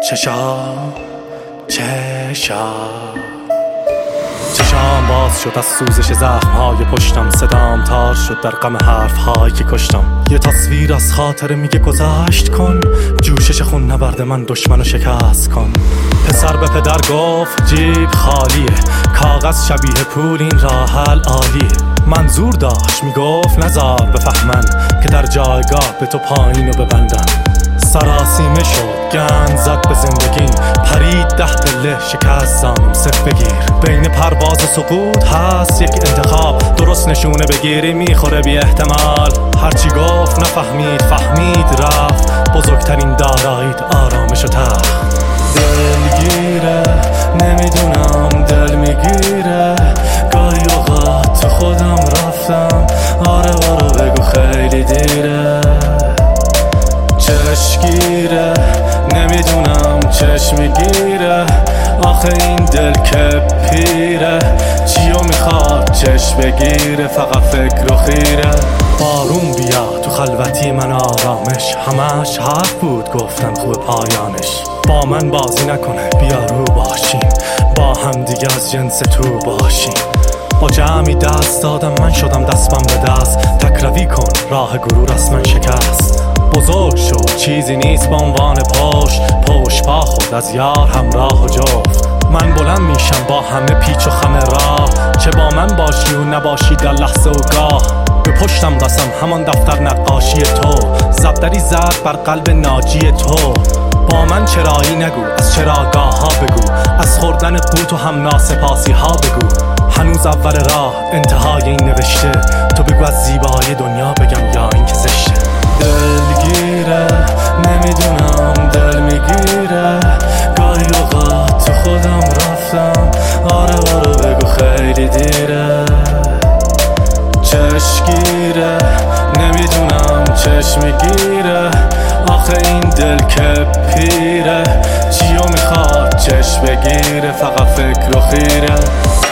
چشام باز شد از سوزش زخم‌های پشتم. صدام تار شد در غم حرف‌هایی که کشتم. یه تصویر از خاطره میگه گذشت کن، جوشش خون نبرد من دشمنو شکست کن. پسر به پدر گفت جیب خالیه، کاغذ شبیه پول این راه حل عالیه. منظور داشت میگفت نزار بفهمن که در جایگاه به تو پایینو ببندن. سراسیمه شد گند زد به زندگیم، پرید 10 پله شکست زانم صف بگیر. بین پرواز و سقوط هست یک انتخاب، درست نشونه بگیری میخوره بی احتمال. هرچی گفت نفهمید فهمید رفت، بزرگترین دارایید آرامش و تخت. دلگیره نمیدونم دل میگیره، گاهی اوقات تو خودم رفتم. آره برو بگو خیلی دیره. چشمگیره نمیدونم چشم میگیره، آخه این دل که پیره. چیو میخواد چشم بگیره، فقط فکر و خیره. بارون بیا تو خلوتی من آرامش، همش حرف بود گفتن خوب پایانش. با من بازی نکنه بیا رو باشیم، با هم دیگه از جنس تو باشیم. با جمعی دست دادم من شدم دستم به دست، تکروی کن راه غرور از من شکست. بزرگ شد چیزی نیست با عنوان پشت با خود از یار همراه و جفت. من بلند میشم با همه پیچ و خم راه، چه با من باشی و نباشی در لحظه و گاه. به پشتم قسم همان دفتر نقاشی تو، زبدری زد بر قلب ناجی تو. با من چرایی نگو از چراگاه ها بگو، از خوردن قوت و هم ناسپاسی ها بگو. هنوز اول راه انتهای این نوشته، تو بگو از زیبایی دنیا بگم یا این که زشته. دلگیره نمیدونم دل میگیره، گاهی اوقات تو خودم رفتم. آره برو بگو خیلی دیره. چشمگیره نمیدونم چشم میگیره، آخه این دل که پیره. چیو میخواد چشم بگیره، فقط فکر و خیره.